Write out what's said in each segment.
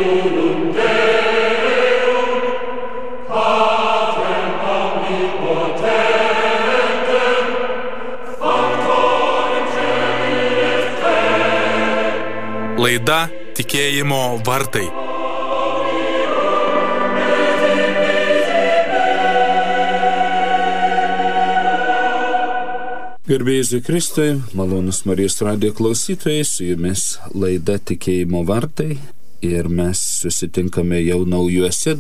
Laida Tikėjimo vartai. Garbė Jėzui Kristui, malonus Marijos radijo klausytojai, su jumis laida Tikėjimo vartai ir mes susitinkame jau naujuose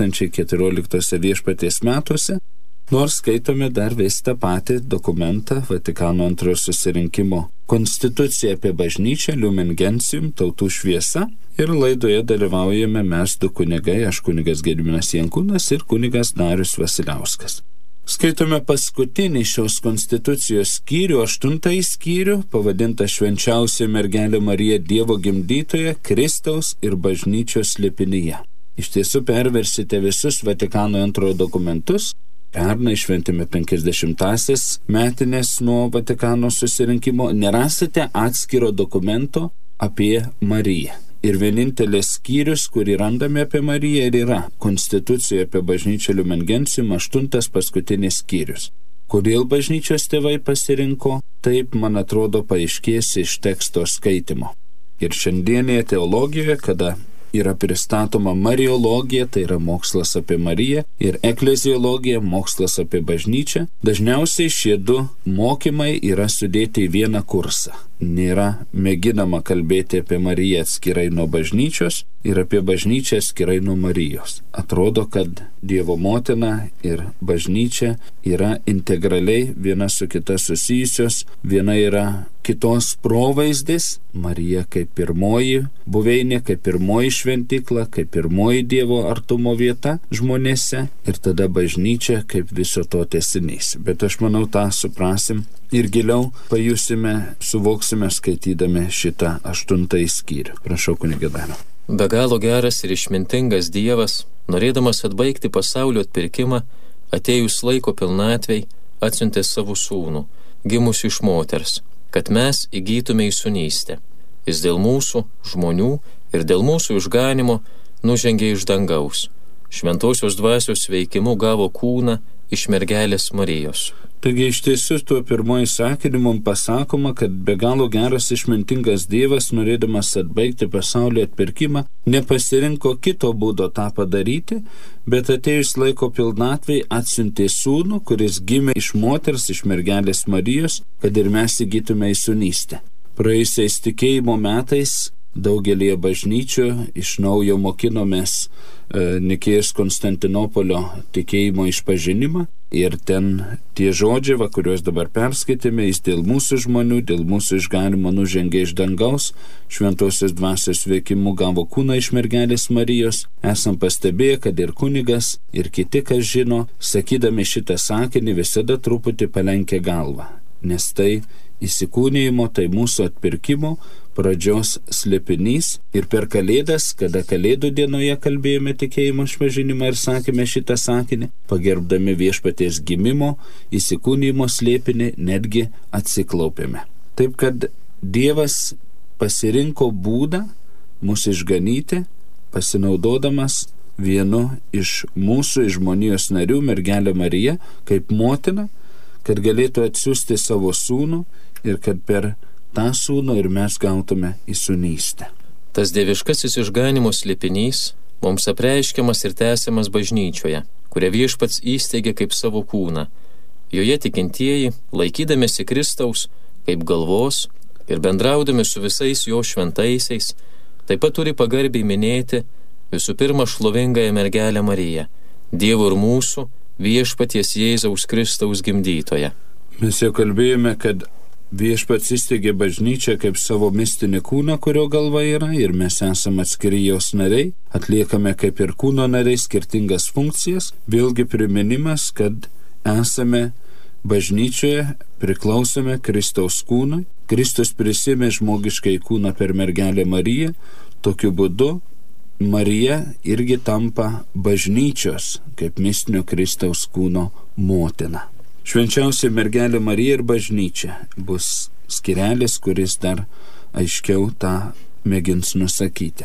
2014 viešpaties metuose, nors skaitome dar vis tą patį dokumentą Vatikano antrojo susirinkimo Konstitucija apie bažnyčią, Lumen Gentium, tautų šviesa, ir laidoje dalyvaujame mes du kunigai, aš kunigas Gediminas Jankūnas ir kunigas Darius Vasiliauskas. Skaitome paskutinį šios konstitucijos skyrių, 8 skyrių, pavadintą Švenčiausia mergelė Marija Dievo gimdytoja, Kristaus ir bažnyčios slėpinyje. Iš tiesų perversite visus Vatikano antrojo dokumentus. Pernai šventėme 50-asias metinės nuo Vatikano susirinkimo, nerasite atskiro dokumento apie Mariją. Ir vienintelis skyrius, kurį randame apie Mariją, ir yra Konstitucija apie bažnyčią Lumen Gentium, 8 paskutinis skyrius. Kodėl bažnyčios tėvai pasirinko, taip, man atrodo, paaiškės iš teksto skaitimo. Ir šiandienėje teologijoje, kada yra pristatoma mariologija, tai yra mokslas apie Mariją, ir ekleziologija, mokslas apie bažnyčią, dažniausiai šie du mokymai yra sudėti į vieną kursą. Nėra mėginama kalbėti apie Mariją atskirai nuo bažnyčios ir apie bažnyčią atskirai nuo Marijos. Atrodo, kad Dievo motina ir bažnyčia yra integraliai viena su kita susijusios, viena yra kitos provaizdis, Marija kaip pirmoji buveinė, kaip pirmoji šventykla, kaip pirmoji Dievo artumo vieta žmonėse, ir tada bažnyčia kaip viso to tęsinys. Bet aš manau, tą suprasim ir giliau pajusime, suvoksime skaitydami šitą 8 skyrių. Prašau, kunige Dariau. Be galo geras ir išmintingas Dievas, norėdamas atbaigti pasaulio atpirkimą, atėjus laiko pilnatvei, atsiuntė savo sūnų, gimusi iš moters, kad mes įgytume įsūnystę. Jis dėl mūsų, žmonių ir dėl mūsų išganimo nužengė iš dangaus. Šventosios dvasios veikimu gavo kūną iš mergelės Marijos. Taigi iš tiesų tuo pirmoji sakiniu mums pasakoma, kad be galo geras išmintingas Dievas, norėdamas atbaigti pasaulio atpirkimą, nepasirinko kito būdo tą padaryti, bet atėjus laiko pilnatvei atsiuntė sūnų, kuris gimė iš moters, iš mergelės Marijos, kad ir mes įgytume įsūnystę. Praėjusiais tikėjimo metais daugelėje bažnyčių iš naujo mokinomės Nikėjos Konstantinopolio tikėjimo išpažinimą, ir ten tie žodžiai, kuriuos dabar perskaitėme, jis dėl mūsų žmonių, dėl mūsų išganimo nužengė iš dangaus, šventosios dvasios veikimu gavo kūną iš mergelės Marijos. Esam pastebėję, kad ir kunigas, ir kiti, kas žino, sakydami šitą sakinį, visada truputį palenkia galvą, nes tai įsikūnijimo, tai mūsų atpirkimo pradžios slėpinys. Ir per Kalėdas, kada Kalėdų dienoje kalbėjome tikėjimo išpažinimą ir sakėme šitą sakinį, pagerbdami viešpaties gimimo, įsikūnijimo slėpinį, netgi atsiklaupėme. Taip kad Dievas pasirinko būdą mus išganyti, pasinaudodamas vienu iš mūsų, iš žmonijos narių, mergelę Mariją, kaip motina, kad galėtų atsiųsti savo sūnų ir kad per tą sūnų ir mes gautume įsūnystę. Tas dieviškasis išganimo slėpinys mums apreiškiamas ir tęsiamas bažnyčioje, kurią viešpats įsteigė kaip savo kūną. Joje tikintieji, laikydamėsi Kristaus kaip galvos ir bendraudami su visais jo šventaisiais, taip pat turi pagarbiai minėti visų pirma šlovingąją mergelę Mariją, Dievo ir mūsų viešpaties Jėzaus Kristaus gimdytoją. Mes jau kalbėjome, kad viešpats įsteigė bažnyčią kaip savo mistinį kūną, kurio galva yra, ir mes esame atskiri jos nariai, atliekame kaip ir kūno nariai skirtingas funkcijas. Vėlgi priminimas, kad esame bažnyčioje, priklausome Kristaus kūnui. Kristus prisėmė žmogiškai kūną per mergelę Mariją. Tokiu būdu Marija irgi tampa bažnyčios, kaip mistinio Kristaus kūno motina. Švenčiausia mergelė Marija ir bažnyčia bus skirelis, kuris dar aiškiau tą mėgins nusakyti.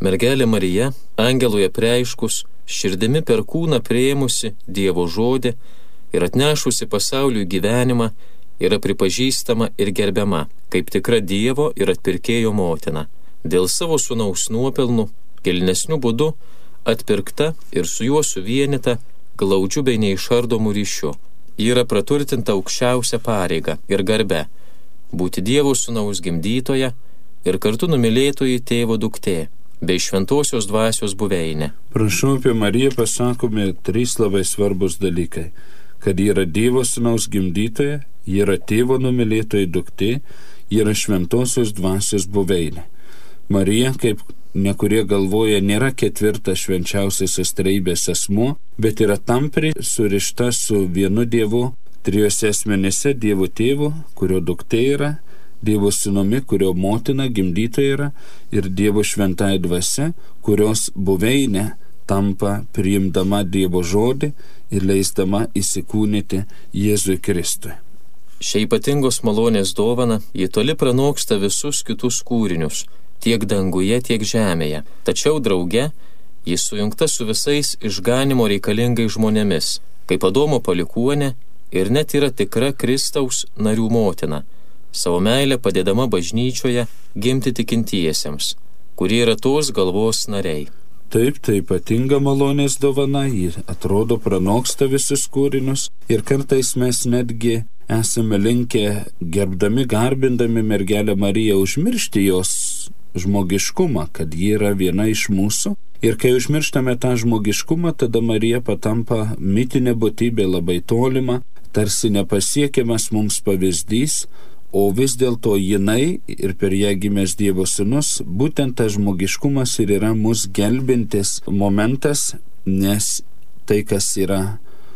Mergelė Marija, angelui apreiškus, širdimi per kūną priėmusi Dievo žodį ir atnešusi pasauliui gyvenimą, yra pripažįstama ir gerbiama kaip tikra Dievo ir atpirkėjo motina. Dėl savo sūnaus nuopelnų, kilnesnių būdų, atpirkta ir su juo suvienyta glaudžiu bei neišardomu ryšiu. Ji yra praturtinta aukščiausia pareiga ir garbe – būti Dievo sūnaus gimdytoja ir kartu numylėtoji tėvo duktė bei šventosios dvasios buveinė. Prašau, apie Mariją pasakome 3 labai svarbus dalykai. Kad ji yra Dievo sūnaus gimdytoja, ji yra tėvo numylėtoji duktė, ji yra šventosios dvasios buveinė. Marija, kaip nekurie galvoja, nėra 4. švenčiausiasis trejybės asmuo, bet yra tampriai surišta su vienu Dievu, 3 asmenyse: Dievo tėvu, kurio duktė yra, Dievo sūnumi, kurio motina gimdytoja yra, ir Dievo šventąja dvasia, kurios buveinė tampa priimdama Dievo žodį ir leisdama įsikūnyti Jėzui Kristui. Šia ypatingos malonės dovana ji toli pranoksta visus kitus kūrinius, tiek danguje, tiek žemėje. Tačiau drauge ji sujungta su visais išganimo reikalingais žmonėmis, kaip Adomo palikuonė, ir net yra tikra Kristaus narių motina, savo meilę padėdama bažnyčioje gimti tikintiesiems, kurie yra tos galvos nariai. Taip, tai ypatinga malonės dovana, ji atrodo pranoksta visus kūrinius ir kartais mes netgi esame linkę, gerbdami, garbindami mergelę Mariją, užmiršti jos žmogiškumą, kad ji yra viena iš mūsų. Ir kai užmirštame tą žmogiškumą, tada Marija patampa mitinė būtybė, labai tolima, tarsi nepasiekiamas mums pavyzdys, o vis dėlto jinai ir per ją gimęs Dievo sūnus, būtent tas žmogiškumas ir yra mus gelbintis momentas, nes tai, kas yra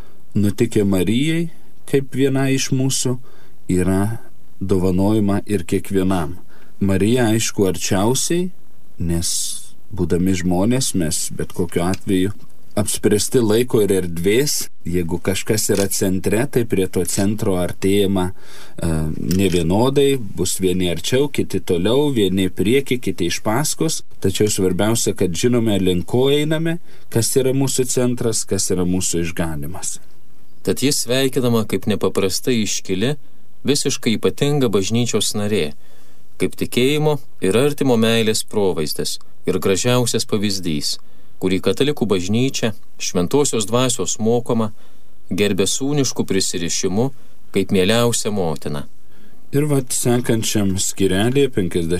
nutikę Marijai, kaip viena iš mūsų, yra dovanojama ir kiekvienam. Marija, aišku, arčiausiai, nes būdami žmonės mes bet kokiu atveju apspręsti laiko ir erdvės. Jeigu kažkas yra centre, tai prie to centro artėjama nevienodai, bus vieni arčiau, kiti toliau, vieni prieki, kiti iš paskos. Tačiau svarbiausia, kad žinome, link ko einame, kas yra mūsų centras, kas yra mūsų išganymas. Tad jis sveikinama kaip nepaprastai iškili, visiškai ypatinga bažnyčios narė, kaip tikėjimo ir artimo meilės provaizdis ir gražiausias pavyzdys, kurį katalikų bažnyčia, šventosios dvasios mokoma, gerbė sūniškų prisirišimu kaip mieliausia motina. Ir sekančiam skirelėje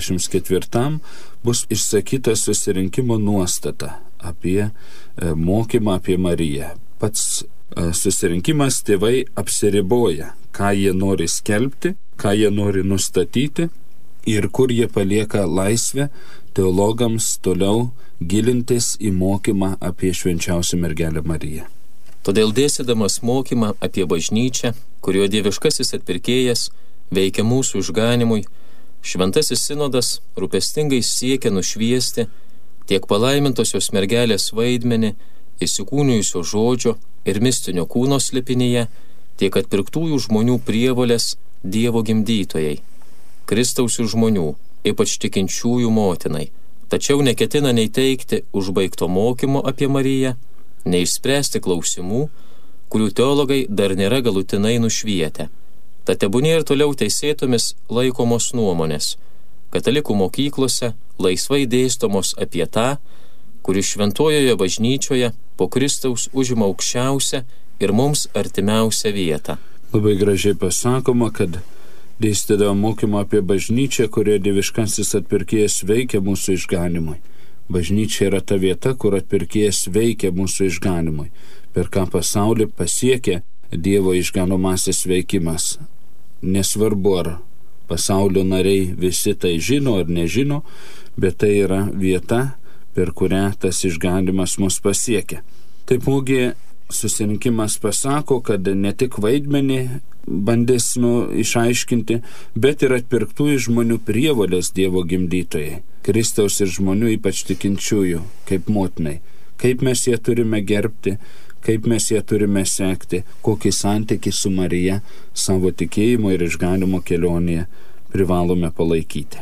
54 bus išsakyta susirinkimo nuostata apie mokymą apie Mariją. Pats susirinkimas tėvai apsiriboja, ką jie nori skelbti, ką jie nori nustatyti ir kur jie palieka laisvę teologams toliau gilintis į mokymą apie švenčiausią mergelę Mariją. Todėl dėstydamas mokymą apie bažnyčią, kurio dieviškasis atpirkėjas veikia mūsų išganimui, šventasis sinodas rūpestingai siekia nušviesti tiek palaimintosios mergelės vaidmenį įsikūnijusio žodžio ir mistinio kūno slėpinyje, tiek atpirktųjų žmonių prievolės Dievo gimdytojai, Kristaus ir žmonių, ypač tikinčiųjų motinai. Tačiau neketina nei teikti užbaigto mokymo apie Mariją, nei išspręsti klausimų, kurių teologai dar nėra galutinai nušvietę. Tad tebūnie ir toliau teisėtomis laikomos nuomonės, katalikų mokyklose laisvai dėstomos apie tą, kuris šventojoje bažnyčioje po Kristaus užima aukščiausią ir mums artimiausią vietą. Labai gražiai pasakoma, kad dėstydavo mokymą apie bažnyčią, kurioje dieviškasis atpirkėjas veikia mūsų išganimui. Bažnyčia yra ta vieta, kur atpirkėjas veikia mūsų išganimui, per ką pasaulį pasiekia Dievo išganomasis veikimas. Nesvarbu, ar pasaulio nariai visi tai žino ar nežino, bet tai yra vieta, per kurią tas išganimas mus pasiekia. Taipogi susirinkimas pasako, kad ne tik vaidmenį bandys išaiškinti, bet ir atpirktųjų žmonių prievolės Dievo gimdytojai, Kristaus ir žmonių, ypač tikinčiųjų, kaip motinai. Kaip mes ją turime gerbti, kaip mes ją turime sekti, kokį santykį su Marija savo tikėjimo ir išganimo kelionėje privalome palaikyti.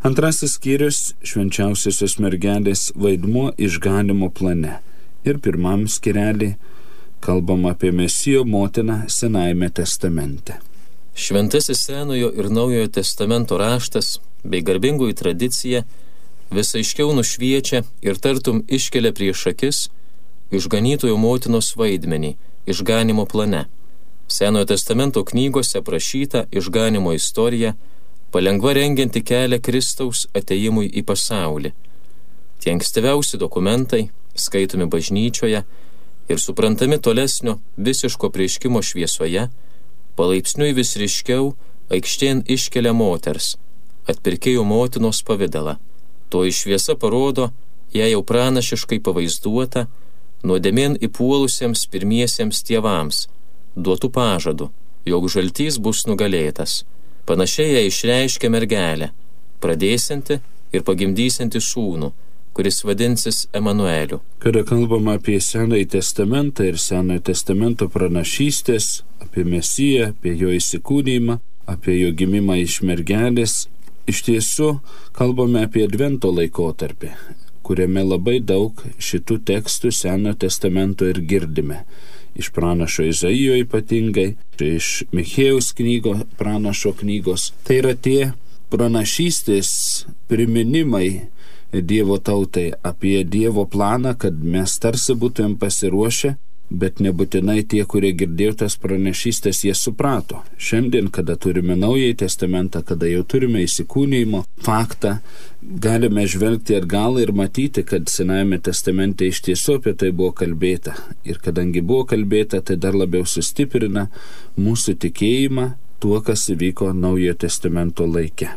Antrasis skyrius – švenčiausiosios mergelės vaidmuo išganymo plane. Ir pirmam skyrelį kalbama apie Mesijo motiną Senajame testamente. Šventasis Senojo ir Naujojo testamento raštas bei garbingoji tradicija vis aiškiau nušviečia ir tartum iškelia prieš akis išganytojo motinos vaidmenį išganimo plane. Senojo testamento knygose aprašyta išganimo istorija palengva rengianti kelią Kristaus atėjimui į pasaulį. Tie ankstyviausi dokumentai, skaitomi bažnyčioje ir suprantami tolesnio visiško apreiškimo šviesoje, palaipsniui vis ryškiau aikštėn iškelia moters, atpirkėjo motinos pavidalą. Toji šviesa parodo, ją jau pranašiškai pavaizduota, nuodėmėn įpuolusiems pirmiesiems tėvams, duotų pažadų, jog žaltys bus nugalėtas. Panašiai ją išreiškia mergelė, pradėsianti ir pagimdysianti sūnų, kuris vadinsis Emanueliu. Kada kalbama apie Senąjį testamentą ir Senojo testamento pranašystės, apie Mesiją, apie jo įsikūnijimą, apie jo gimimą iš mergelės, iš tiesų kalbame apie Advento laikotarpį, kuriame labai daug šitų tekstų Senojo testamento ir girdime. Iš pranašo Izaijo ypatingai, iš Michėjaus pranašo knygos. Tai yra tie pranašystės priminimai Dievo tautai apie Dievo planą, kad mes tarsi būtumėm pasiruošę, bet nebūtinai tie, kurie girdėjo tas pranašystės, jie suprato. Šiandien, kada turime Naująjį testamentą, kada jau turime įsikūnijimo faktą, galime žvelgti atgal ir matyti, kad Senajame testamente iš tiesų apie tai buvo kalbėta. Ir kadangi buvo kalbėta, tai dar labiau sustiprina mūsų tikėjimą tuo, kas įvyko Naujojo testamento laike.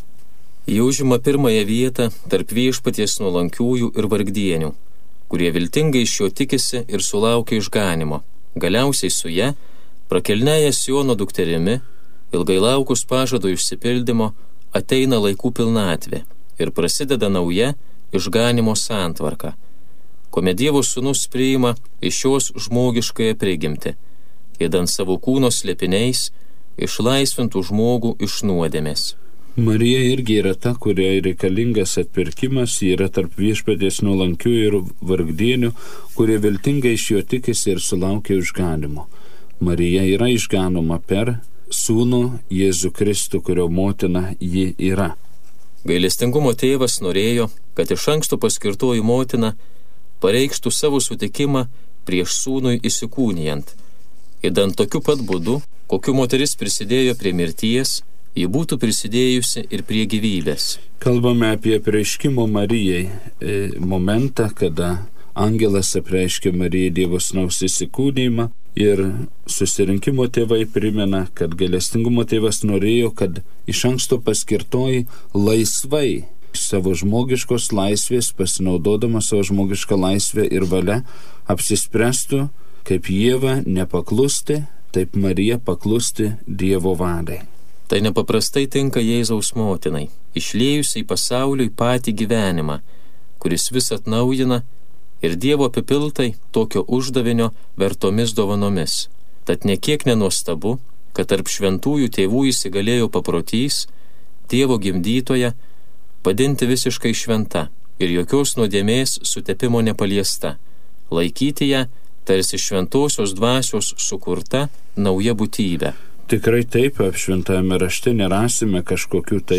Ji užima pirmąją vietą tarp viešpaties nuolankiųjų ir vargdienių, kurie viltingai iš jo tikisi ir sulaukia išganimo. Galiausiai su ja, prakelnėja Siono dukterimi, ilgai laukus pažado išsipildymo, ateina laikų pilnatvė ir prasideda nauja išganimo santvarka, kuomet Dievo sūnus priima iš jos žmogiškąją prigimtį, ėdant savo kūno slėpiniais, išlaisvintų žmogų iš nuodėmės. Marija irgi yra ta, kuriai reikalingas atpirkimas, ji yra tarp viešpaties nuolankių ir vargdienių, kurie viltingai iš jo tikisi ir sulaukia išganimo. Marija yra išganoma per sūnų Jėzų Kristų, kurio motina ji yra. Gailestingumo tėvas norėjo, kad iš anksto paskirtoji motina pareikštų savo sutikimą prieš sūnui įsikūnijant, ėdant tokiu pat būdu, kokiu moteris prisidėjo prie mirties, ji būtų prisidėjusi ir prie gyvybės. Kalbame apie apreiškimo Marijai momentą, kada angelas apreiškė Marijai Dievo sūnaus įsikūnijimą ir susirinkimo tėvai primena, kad gailestingumo tėvas norėjo, kad iš anksto paskirtoji laisvai savo žmogiškos laisvės, pasinaudodama savo žmogišką laisvę ir valia, apsispręstų, kaip Ieva nepaklusti, taip Marija paklusti Dievo valiai. Tai nepaprastai tinka Jėzaus motinai, išliejusiai pasauliui patį gyvenimą, kuris vis atnaujina ir Dievo apipiltai tokio uždavinio vertomis dovanomis. Tad nekiek nenuostabu, kad tarp šventųjų tėvų įsigalėjo paprotys Dievo gimdytoja padinti visiškai šventa ir jokios nuodėmės sutepimo nepaliesta, laikyti ją tarsi šventosios dvasios sukurta nauja būtybė. Tikrai taip, šventajame rašte nerasime kažkokių tai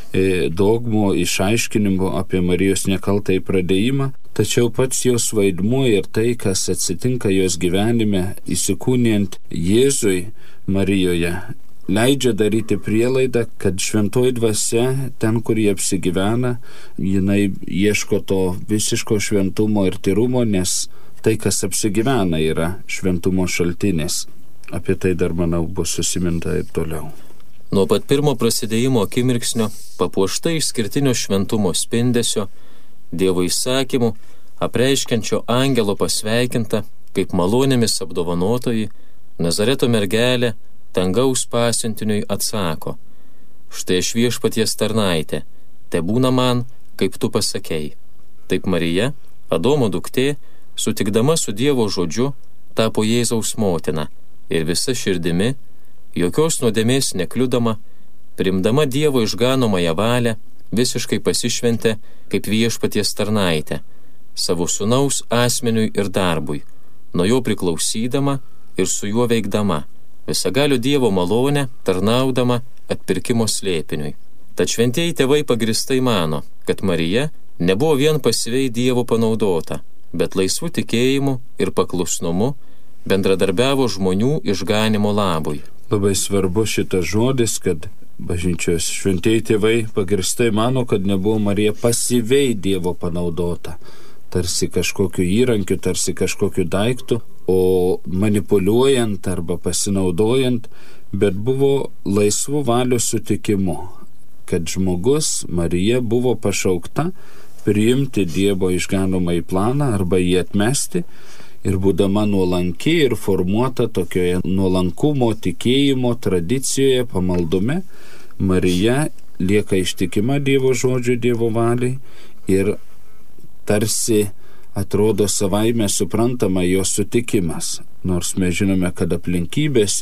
dogmų, išaiškinimų apie Marijos nekaltąjį pradėjimą, tačiau pats jos vaidmuo ir tai, kas atsitinka jos gyvenime, įsikūnijant Jėzui Marijoje, leidžia daryti prielaidą, kad šventoji dvasia, ten, kur jie apsigyvena, jinai ieško to visiško šventumo ir tyrumo, nes tai, kas apsigyvena, yra šventumo šaltinis. Apie tai dar, manau, bus susiminta ir toliau. Nuo pat pirmo prasidėjimo akimirksnio, papuošta išskirtinio šventumo spindesio, Dievo įsakymų, apreiškiančio angelo pasveikinta, kaip malonėmis apdovanotoji, Nazareto mergelė dangaus pasiuntiniui atsako: štai aš viešpaties tarnaitė, tebūna man, kaip tu pasakei. Taip Marija, Adomo duktė, sutikdama su Dievo žodžiu, tapo Jėzaus motina ir visa širdimi, jokios nuodėmės nekliudama, priimdama Dievo išganomąją valią, visiškai pasišventė kaip viešpaties tarnaitė, savo sūnaus asmeniui ir darbui, nuo jo priklausydama ir su juo veikdama, visagalio Dievo malonę tarnaudama atpirkimo slėpiniui. Tad šventieji tėvai pagristai mano, kad Marija nebuvo vien pasyviai Dievo panaudota, bet laisvu tikėjimu ir paklusnumu bendradarbiavo žmonių išganimo labui. Labai svarbu šitas žodis, kad bažnyčios šventieji tėvai pagristai mano, kad nebuvo Marija pasyviai Dievo panaudota, tarsi kažkokiu įrankiu, tarsi kažkokiu daiktu, o manipuliuojant arba pasinaudojant, bet buvo laisvų valios sutikimu, kad žmogus, Marija, buvo pašaukta priimti Dievo išganomąjį planą arba jį atmesti, ir būdama nuolanki ir formuota tokioje nuolankumo, tikėjimo tradicijoje, pamaldume, Marija lieka ištikima Dievo žodžiui, Dievo valiai ir tarsi atrodo savaime suprantama jos sutikimas. Nors mes žinome, kad aplinkybės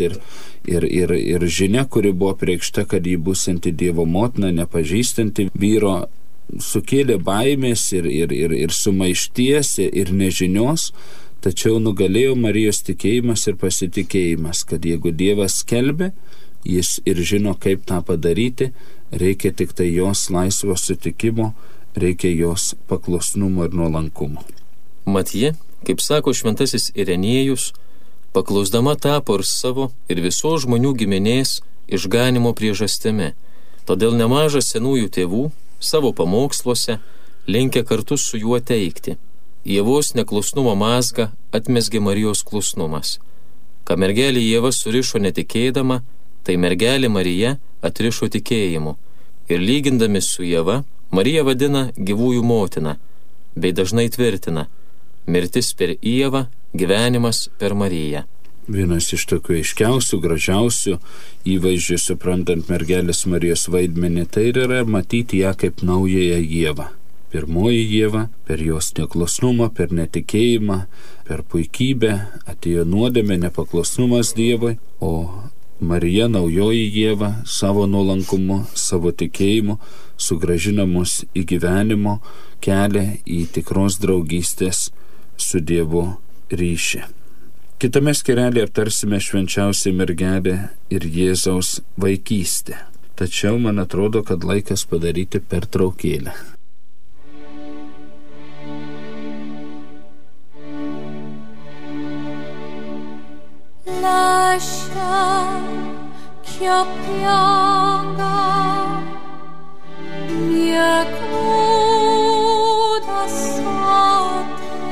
ir žinia, kuri buvo preikšta, kad jį būsianti Dievo motina, nepažįstanti vyro, sukėlė baimės ir sumaišties ir nežinios, tačiau nugalėjo Marijos tikėjimas ir pasitikėjimas, kad jeigu Dievas skelbia, jis ir žino, kaip tą padaryti, reikia tik tai jos laisvo sutikimo, reikia jos paklusnumo ir nuolankumo. Mat ji, kaip sako šventasis Irenėjus, paklusdama tapo ir savo ir visos žmonių giminės išganimo priežastimi. Todėl nemaža senųjų tėvų savo pamoksluose linkę kartu su juo teikti: Ievos neklusnumo mazgą atmesgė Marijos klusnumas. Ką mergelė Ieva surišo netikėdama, tai mergelė Marija atrišo tikėjimu. Ir lygindami su Ieva, Marija vadina gyvųjų motina, bei dažnai tvirtina: mirtis per Ievą, gyvenimas per Mariją. Vienas iš tokių aiškiausių, gražiausių įvaizdžių suprantant mergelės Marijos vaidmenį, tai yra matyti ją kaip naująją Ievą. Pirmoji Ieva, per jos neklusnumą, per netikėjimą, per puikybę atėjo nuodėmė, nepaklusnumas Dievui, o Marija, naujoji Ieva, savo nuolankumu, savo tikėjimu sugrąžina mus į gyvenimo kelią, į tikros draugystės su Dievu ryšį. Kitame skyrelyje aptarsime švenčiausią mergelę ir Jėzaus vaikystę. Tačiau man atrodo, kad laikas padaryti pertraukėlę. Lascia che io pianga, mia cruda sorte,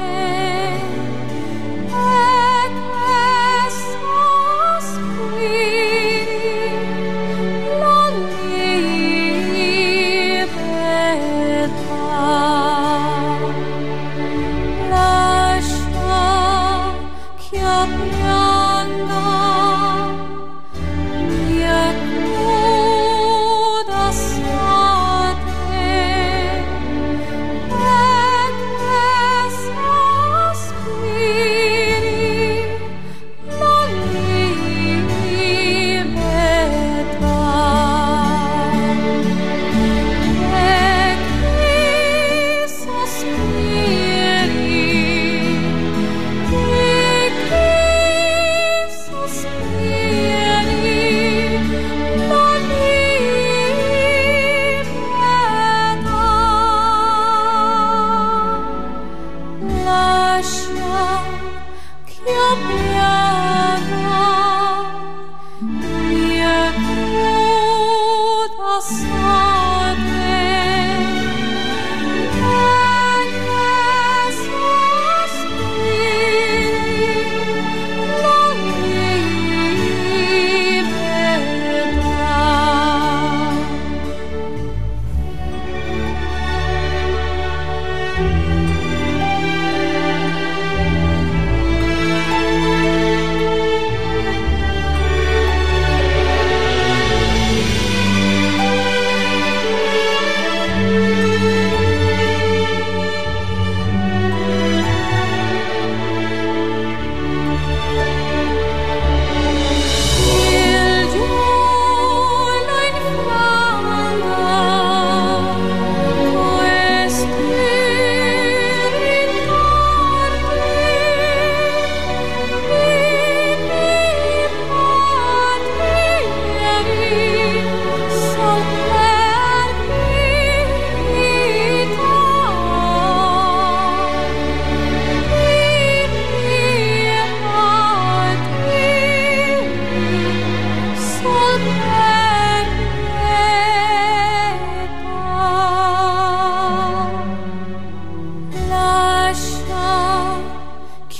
e che sospiri la libertà. Lascia che io pianga, mia cruda sorte, e che sospiri la libertà. E che sospiri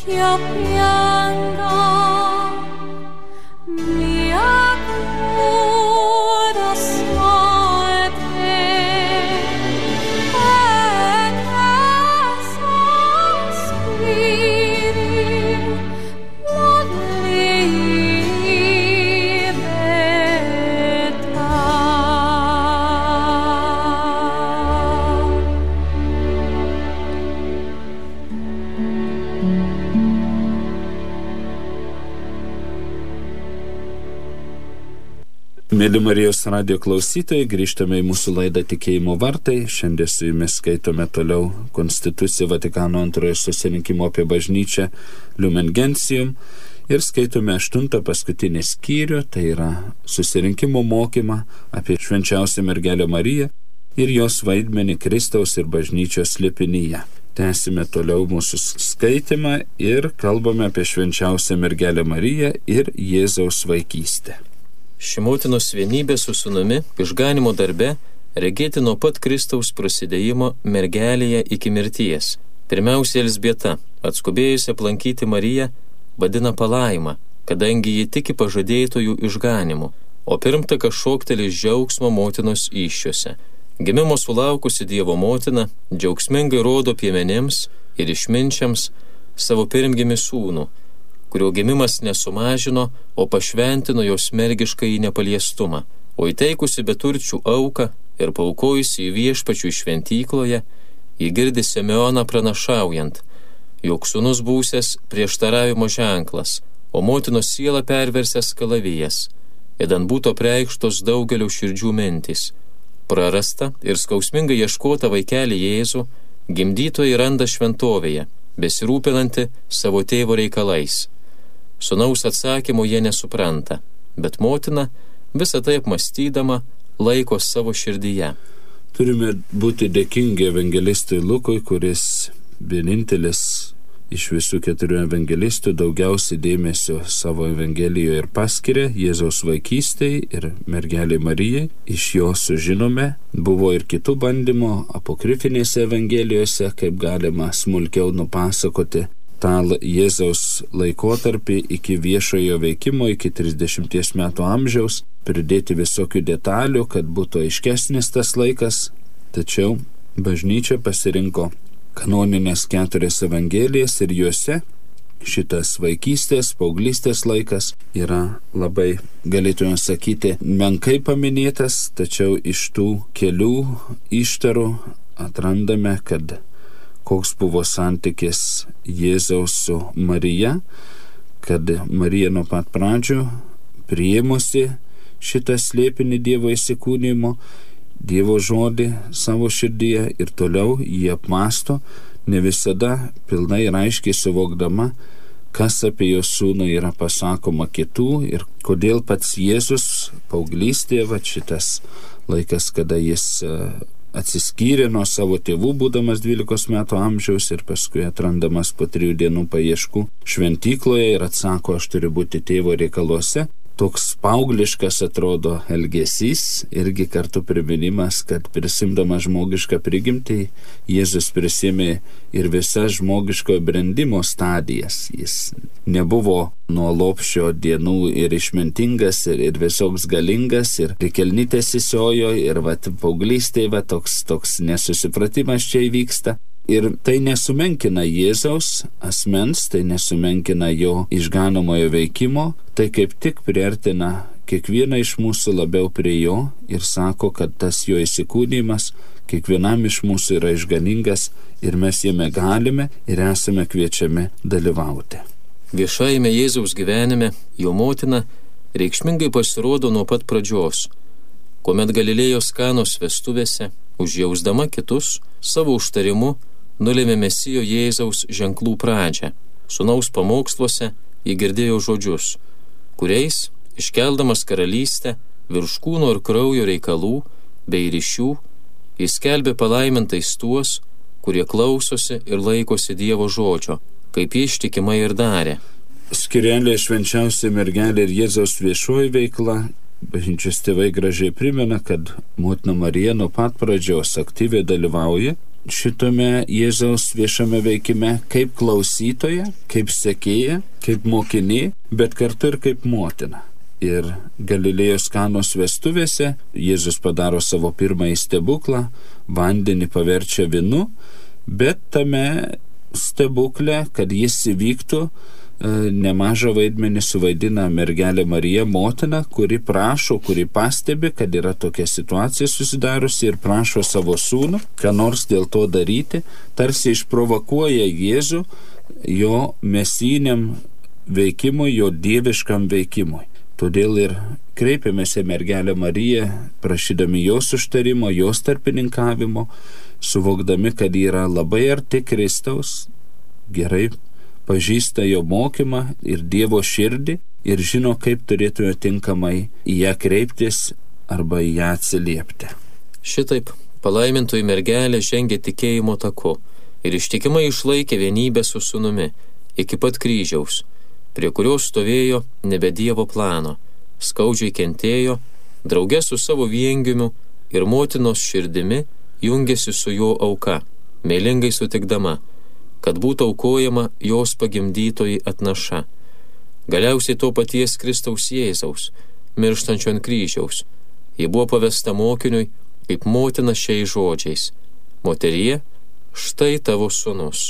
io pianga, mia cura soete, et sospiri, Mėly Marijos radijo klausytojai, grįžtame į mūsų laidą Tikėjimo vartai. Šiandien su jumis skaitome toliau Konstituciją Vatikano antrojo susirinkimo apie bažnyčią Lumen Gentium ir skaitome 8 paskutinį skyrių, tai yra susirinkimo mokymą apie švenčiausią mergelę Mariją ir jos vaidmenį Kristaus ir bažnyčios slėpinyje. Tęsime toliau mūsų skaitimą ir kalbame apie švenčiausią mergelę Mariją ir Jėzaus vaikystę. Ši motinos vienybė su sūnumi išganimo darbe regėti nuo pat Kristaus prasidėjimo mergelėje iki mirties. Pirmiausia, Elzbieta, atskubėjusi aplankyti Mariją, vadina palaima, kadangi ji tiki pažadėtojų išganimu, o pirmtakas šoktelis džiaugsmo motinos įsčiuose. Gimimo sulaukusi Dievo motina džiaugsmingai rodo piemenims ir išminčiams savo pirmgimį sūnų, kurio gimimas nesumažino, o pašventino jos mergišką į nepaliestumą, o įteikusi beturčių auką ir paukojusi į viešpačių šventykloje, ji girdi Simeoną pranašaujant, jog sūnus būsias prieštaravimo ženklas, o motinos siela perversęs kalavijas, ėdant būtų apreikštos daugelio širdžių mintys. Prarasta ir skausmingai ieškota vaikelį Jėzų, gimdytojai randa šventovėje, besirūpinanti savo tėvo reikalais. Sūnaus atsakymo jie nesupranta, bet motina, visą tai apmąstydama, laiko savo širdyje. Turime būti dėkingi evangelistui Lukui, kuris vienintelis iš visų 4 evangelistų daugiausiai dėmesio savo evangelijoje ir paskiria Jėzaus vaikystei ir mergelei Marijai. Iš jo sužinome, buvo ir kitų bandymų apokrifinėse evangelijose, kaip galima smulkiau nupasakoti tą Jėzaus laikotarpį iki viešojo veikimo, iki 30 metų amžiaus, pridėti visokių detalių, kad būtų aiškesnis tas laikas, tačiau bažnyčia pasirinko kanoninės 4 evangelijas ir juose šitas vaikystės, paauglystės laikas yra labai, galėtume sakyti, menkai paminėtas, tačiau iš tų kelių ištarų atrandame, kad koks buvo santykis Jėzaus su Marija, kad Marija nuo pat pradžių priėmusi šitą slėpinį Dievo įsikūnijimo, Dievo žodį savo širdyje ir toliau jį apmąsto, ne visada pilnai ir aiškiai suvokdama, kas apie jos sūnų yra pasakoma kitų ir kodėl pats Jėzus paauglystėje, šitas laikas, kada jis atsiskyrė nuo savo tėvų, būdamas 12 metų amžiaus ir paskui atrandamas po 3 dienų paieškų šventykloje ir atsako, aš turiu būti tėvo reikaluose. Toks paaugliškas atrodo elgesys, irgi kartu priminimas, kad prisimdamas žmogišką prigimtį, Jėzus prisimė ir visas žmogiško brendimo stadijas. Jis nebuvo nuo lopšio dienų ir išmintingas, ir visoks galingas, ir kelnytės įsiojo, ir paauglystėje toks nesusipratimas čia įvyksta. Ir tai nesumenkina Jėzaus asmens, tai nesumenkina jo išganomojo veikimo, tai kaip tik priartina kiekvieną iš mūsų labiau prie jo ir sako, kad tas jo įsikūnijimas kiekvienam iš mūsų yra išganingas ir mes jame galime ir esame kviečiami dalyvauti. Viešajame Jėzaus gyvenime jo motina reikšmingai pasirodo nuo pat pradžios, kuomet Galilėjos Kanos vestuvėse, užjausdama kitus, savo užtarimu nulėmė Mesijo Jėzaus ženklų pradžią. Sūnaus pamoksluose jį girdėjo žodžius, kuriais, iškeldamas karalystę, virš kūno ir kraujo reikalų bei ryšių, jis skelbė palaimintais tuos, kurie klausosi ir laikosi Dievo žodžio, kaip jį ištikimai ir darė. Skyrelė švenčiausia mergelė ir Jėzaus viešoji veikla. Bažnyčios tėvai gražiai primena, kad motina Marija nuo pat pradžios aktyviai dalyvauja šitame Jėzaus viešame veikime kaip klausytoja, kaip sekėja, kaip mokinė, bet kartu ir kaip motina. Ir Galilėjos Kanos vestuvėse Jėzus padaro savo pirmąjį stebuklą, vandenį paverčia vynu, bet tame stebukle, kad jis įvyktų, nemažą vaidmenį suvaidina mergelė Marija, motina, kuri prašo, kuri pastebi, kad yra tokia situacija susidariusi ir prašo savo sūnų, ką nors dėl to daryti, tarsi išprovokuoja Jėzų jo mesiniam veikimui, jo dieviškam veikimui. Todėl ir kreipiamės į mergelę Mariją, prašydami jos užtarimo, jos tarpininkavimo, suvokdami, kad yra labai arti Kristaus, gerai pažįsta jo mokymą ir Dievo širdį ir žino, kaip turėtume tinkamai į ją kreiptis arba į ją atsiliepti. Šitaip palaimintoji mergelė žengė tikėjimo taku ir ištikimai išlaikė vienybę su sūnumi iki pat kryžiaus, prie kurio stovėjo nebe Dievo plano, skaudžiai kentėjo, drauge su savo viengimiu ir motinos širdimi jungėsi su jo auka, meilingai sutikdama, kad būtų aukojama jos pagimdytoji atnaša. Galiausiai to paties Kristaus Jėzaus, mirštančio ant kryžiaus, ji buvo pavesta mokiniui kaip motina šiais žodžiais: moterie, štai tavo sūnus.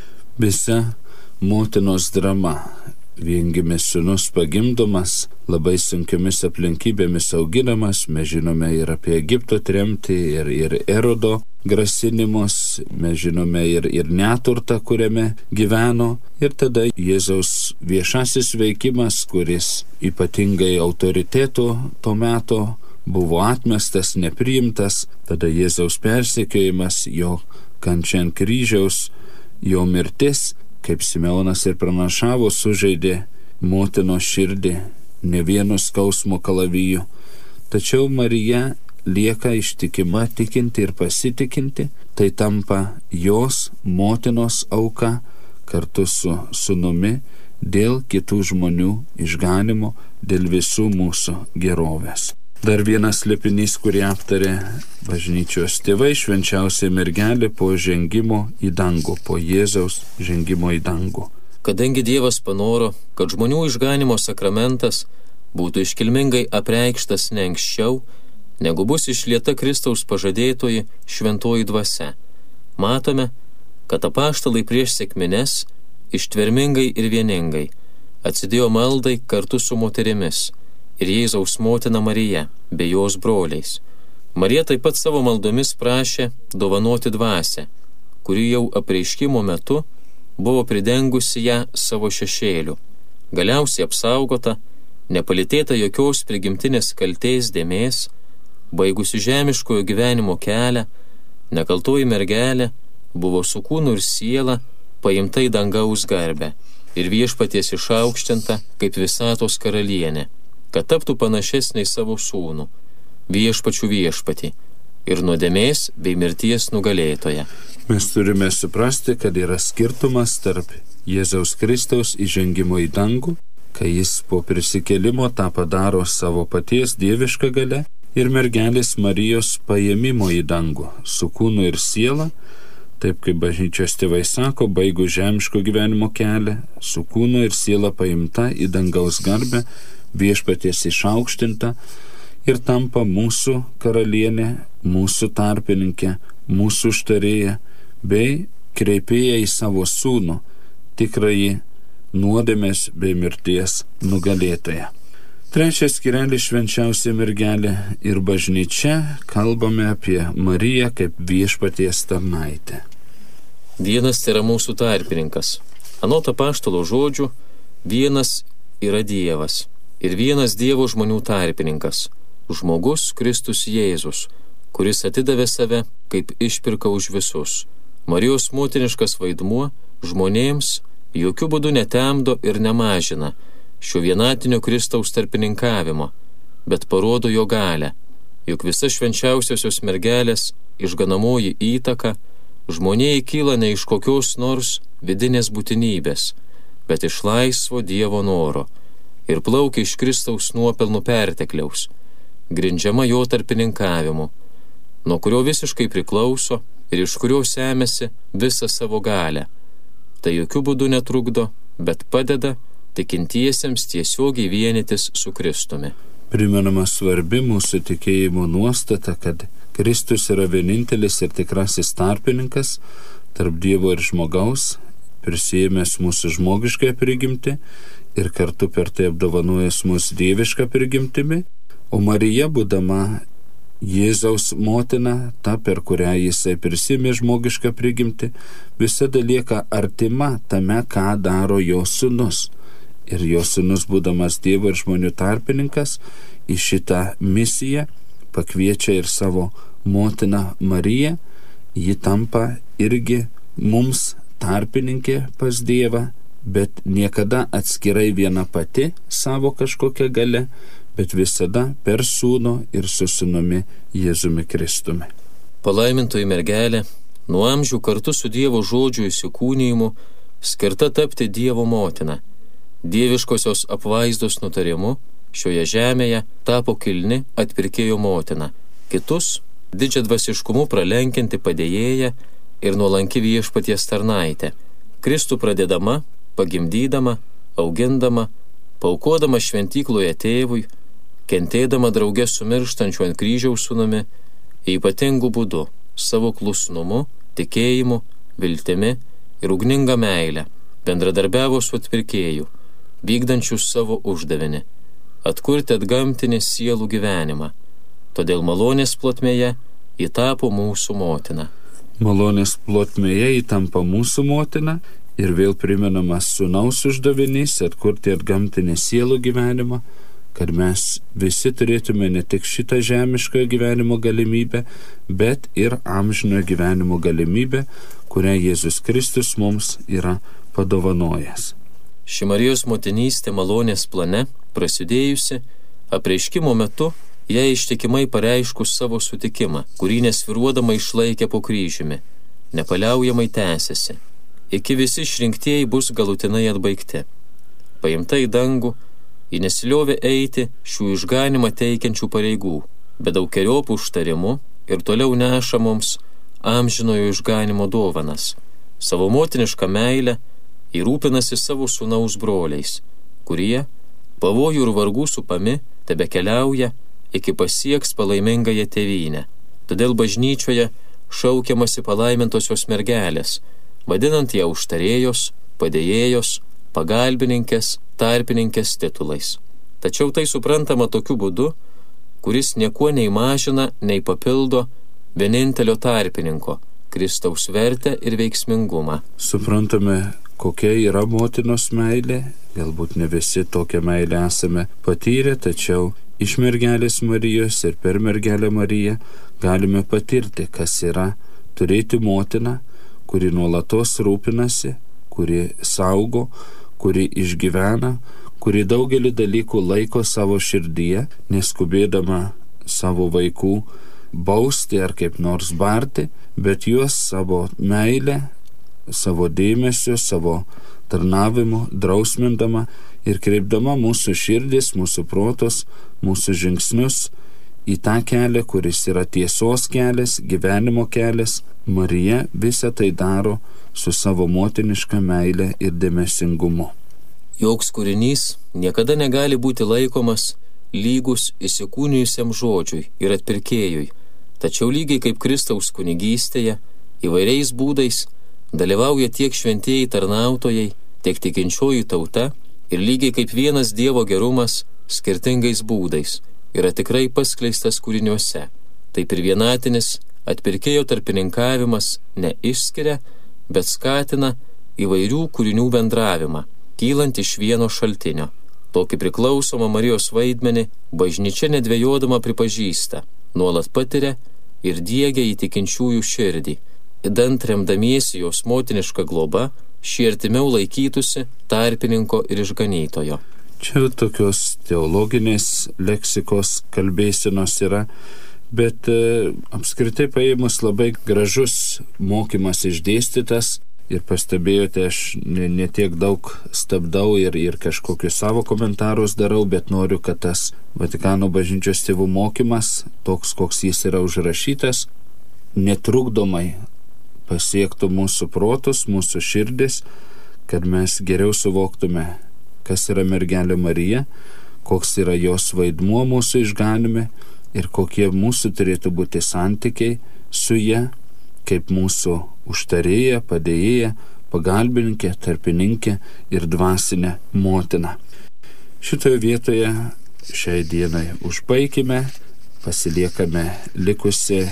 Visa motinos drama. Viengimis sūnus pagimdomas, labai sunkiomis aplinkybėmis auginamas, mes žinome ir apie Egipto tremtį, ir Erodo grasinimus, mes žinome ir neturtą, kuriame gyveno, ir tada Jėzaus viešasis veikimas, kuris ypatingai autoritetų to meto buvo atmestas, nepriimtas, tada Jėzaus persekiojimas, jo kančia ant kryžiaus, jo mirtis, kaip Simeonas ir pranašavo, sužaidė motinos širdį ne vienu skausmo kalaviju. Tačiau Marija lieka ištikima, tikinti ir pasitikinti, tai tampa jos motinos auka kartu su sūnumi dėl kitų žmonių išganimo, dėl visų mūsų gerovės. Dar vienas slėpinys, kurį aptarė bažnyčios tėvai, švenčiausia mergelė po žengimo į dangų, po Jėzaus žengimo į dangų. Kadangi Dievas panoro, kad žmonių išganimo sakramentas būtų iškilmingai apreikštas ne anksčiau, negu bus išlieta Kristaus pažadėtoji šventoji dvasia, matome, kad apaštalai prieš sekmines ištvermingai ir vieningai atsidėjo maldai kartu su moterimis ir Jėzaus motina Marija bei jos broliais. Marija taip pat savo maldomis prašė dovanoti dvasią, kuri jau apreiškimo metu buvo pridengusi ją savo šešėliu, galiausiai apsaugota, nepalitėta jokios prigimtinės kaltės dėmės, baigusi žemiškojo gyvenimo kelią, nekaltoji mergelė buvo su kūnu ir siela paimta į dangaus garbę ir viešpaties išaukštinta kaip visatos karalienė, kad taptų panašesnė į savo sūnų, viešpačių viešpatį ir nuodėmės bei mirties nugalėtoją. Mes turime suprasti, kad yra skirtumas tarp Jėzaus Kristaus įžengimo į dangų, kai jis po prisikėlimo tą padaro savo paties dievišką galę, ir mergelės Marijos paėmimo į dangų su kūnu ir siela, taip kaip bažnyčios tėvai sako, baigus žemiško gyvenimo kelią, su kūnu ir siela paimta į dangaus garbę, viešpaties išaukštinta ir tampa mūsų karalienė, mūsų tarpininkė, mūsų užtarėja bei kreipėja į savo sūnų, tikrąjį nuodėmės bei mirties nugalėtoją. Trečias skyrelis švenčiausia mergelė ir bažnyčia, kalbame apie Mariją kaip viešpaties tarnaitę. Vienas tai yra mūsų tarpininkas. Anot apaštalo žodžių, vienas yra Dievas ir vienas Dievo žmonių tarpininkas, žmogus Kristus Jėzus, kuris atidavė save kaip išpirka už visus. Marijos motiniškas vaidmuo žmonėms jokių būdų netemdo ir nemažina šio vienatinio Kristaus tarpininkavimo, bet parodo jo galę, juk visa švenčiausiosios mergelės išganamoji įtaka žmonijai kyla ne iš kokios nors vidinės būtinybės, bet iš laisvo Dievo noro ir plaukia iš Kristaus nuopelnų pertekliaus, grindžiama jo tarpininkavimu, nuo kurio visiškai priklauso ir iš kurio semėsi visą savo galę. Tai jokių būdų netrukdo, bet padeda tikintiesiems tiesiogiai vienytis su Kristumi. Primenama svarbi mūsų tikėjimo nuostata, kad Kristus yra vienintelis ir tikrasis tarpininkas tarp Dievo ir žmogaus, prisijėmęs mūsų žmogišką prigimtį ir kartu per tai apdovanojęs mūsų dievišką prigimtimi, o Marija, būdama Jėzaus motina, ta, per kurią jisai prisėmė žmogišką prigimtį, visada lieka artima tame, ką daro jo sūnus. Ir jo sūnus, būdamas Dievo ir žmonių tarpininkas, į šitą misiją pakviečia ir savo motiną Mariją. Ji tampa irgi mums tarpininkė pas Dievą, bet niekada atskirai viena pati savo kažkokią galę, bet visada per sūnų ir su sūnumi Jėzumi Kristumi. Palaimintoji mergelė, nuo amžių kartu su Dievo žodžiu įsikūnijimu, skirta tapti Dievo motina. Dieviškosios apvaizdos nutarimu šioje žemėje tapo kilni atpirkėjo motina, kitus didžiadvasiškumu pralenkianti padėjėja ir nuolanki viešpaties tarnaitė. Kristų pradedama, pagimdydama, augindama, paukodama šventykloje tėvui, kentėdama drauge su mirštančiu ant kryžiaus sūnumi, ypatingu būdu, savo klusnumu, tikėjimu, viltimi ir ugninga meile, bendradarbiavo su atpirkėju, vykdančius savo uždavinį, atkurti atgamtinį sielų gyvenimą. Todėl malonės plotmėje ji tapo mūsų motina. Malonės plotmėje ji tampa mūsų motina ir vėl primenamas sūnaus uždavinys atkurti atgamtinį sielų gyvenimą, kad mes visi turėtume ne tik šitą žemišką gyvenimo galimybę, bet ir amžinojo gyvenimo galimybę, kurią Jėzus Kristus mums yra padovanojęs. Ši Marijos motinystė malonės plane, prasidėjusi apreiškimo metu, jai ištikimai pareiškus savo sutikimą, kurį nesviruodama išlaikė po kryžiumi, nepaliaujamai tęsiasi, iki visi išrinktieji bus galutinai atbaigti. Paimta į dangų, ji nesiliovė eiti šių išganimą teikiančių pareigų, bet daugeriopų užtarimų ir toliau neša mums amžinojo išganimo dovanas. Savo motinišką meilę įrūpinasi savo sūnaus broliais, kurie, pavojų ir vargų supami, tebekeliauja iki pasieks palaimingąją tėvynę. Todėl bažnyčioje šaukiamasi palaimintosios mergelės, vadinant ją užtarėjos, padėjėjos, pagalbininkės, tarpininkės titulais. Tačiau tai suprantama tokiu būdu, kuris niekuo nei mažina, nei papildo vienintelio tarpininko, Kristaus vertę ir veiksmingumą. Suprantame, kokia yra motinos meilė, galbūt ne visi tokią meilę esame patyrę, tačiau iš mergelės Marijos ir per mergelę Mariją galime patirti, kas yra turėti motiną, kuri nuolatos rūpinasi, kuri saugo, kuri išgyvena, kuri daugelį dalykų laiko savo širdyje, neskubėdama savo vaikų bausti ar kaip nors barti, bet juos savo meilę, savo dėmesio, savo tarnavimu drausmindama ir kreipdama mūsų širdis, mūsų protos, mūsų žingsnius į tą kelią, kuris yra tiesos kelias, gyvenimo kelias. Marija visą tai daro su savo motiniška meile ir dėmesingumu. Joks kūrinys niekada negali būti laikomas lygus įsikūnijusiam žodžiui ir atpirkėjui, tačiau lygiai kaip Kristaus kunigystėje, įvairiais būdais dalyvauja tiek šventieji tarnautojai, tiek tikinčioji tauta ir lygiai kaip vienas Dievo gerumas skirtingais būdais yra tikrai paskleistas kūriniuose. Taip ir vienatinis atpirkėjo tarpininkavimas neišskiria, bet skatina įvairių kūrinių bendravimą, kylant iš vieno šaltinio. Tokį priklausomą Marijos vaidmenį bažnyčia nedvejodama pripažįsta, nuolat patiria ir diegia į tikinčiųjų širdį, idant remdamiesi jos motiniška globa, šį artimiau laikytųsi tarpininko ir išganytojo. Čia tokios teologinės leksikos kalbėsenos yra, bet apskritai paėmus labai gražus mokymas išdėstytas ir pastebėjote, aš ne tiek daug stabdau ir kažkokius savo komentarus darau, bet noriu, kad tas Vatikano bažnyčios tėvų mokymas, toks koks jis yra užrašytas, netrukdomai pasiektų mūsų protus, mūsų širdis, kad mes geriau suvoktume, kas yra mergelė Marija, koks yra jos vaidmuo mūsų išganime ir kokie mūsų turėtų būti santykiai su ja, kaip mūsų užtarėja, padėjėja, pagalbininkė, tarpininkė ir dvasinė motina. Šitoje vietoje šiai dienai užbaikime, pasiliekame likusi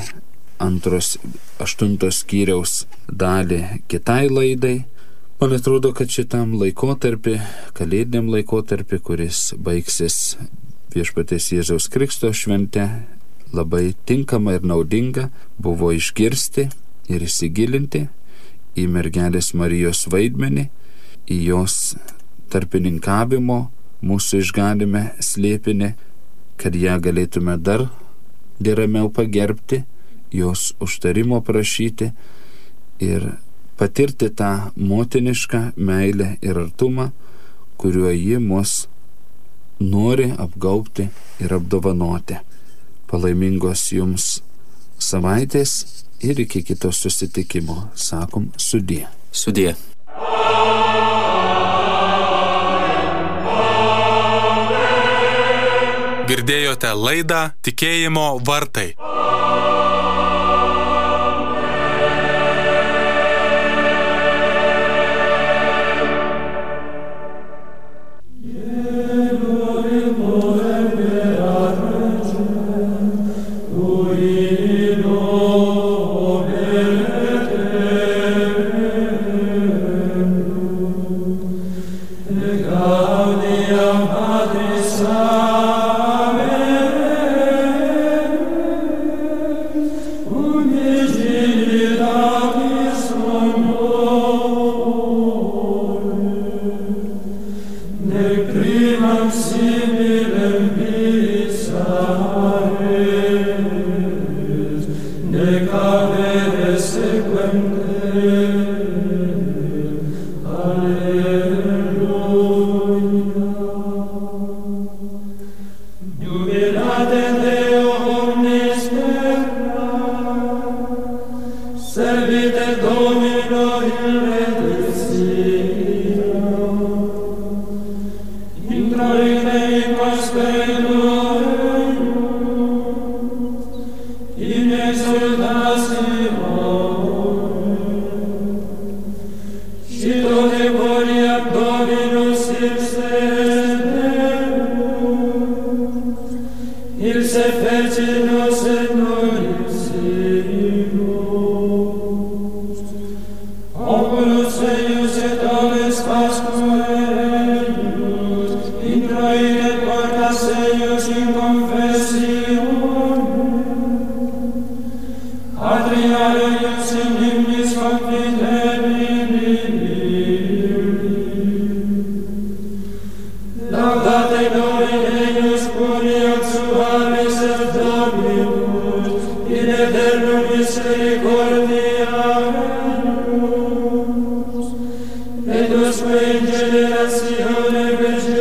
8 skyriaus dalį kitai laidai. Man atrodo, kad šitam laikotarpį, kalėdiniam laikotarpį, kuris baigsis Viešpaties Jėzaus Krikšto švente, labai tinkama ir naudinga buvo išgirsti ir įsigilinti į mergelės Marijos vaidmenį, į jos tarpininkavimo mūsų išganime slėpinį, kad ją galėtume dar deramiau pagerbti, jos užtarimo prašyti ir patirti tą motinišką meilę ir artumą, kuriuo ji mus nori apgaubti ir apdovanoti. Palaimingos jums savaitės ir iki kito susitikimo. Sakom sudie. Sudie. Girdėjote laidą Tikėjimo vartai. Generazione per